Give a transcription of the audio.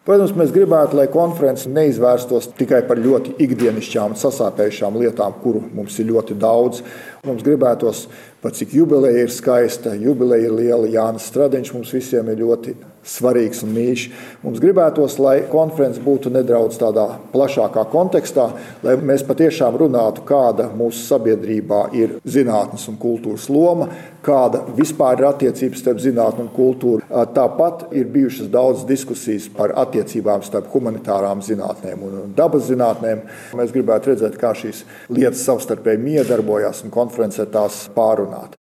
Protams, mēs gribētu, lai konferences neizvērstos tikai par ļoti ikdienišķām un sasāpējušām lietām, kuru mums ir ļoti daudz. Mums gribētos, pat cik jubileja ir skaista, jubileja ir liela, Jānis Stradiņš mums visiem ir ļoti svarīgs un mīļš. Mums gribētos, lai konferences būtu nedaudz tādā plašākā kontekstā, lai mēs patiešām runātu, kāda mūsu sabiedrībā ir zinātnes un kultūras loma, kāda vispār ir attiecības starp zinātni un kultūru. Tāpat ir bijušas daudz diskusijas par attiecībām starp humanitārām zinātnēm un dabas zinātnēm. Mēs gribētu redzēt, kā šīs lietas savstarpēji miedarbojās un konferencē tās pārunāt.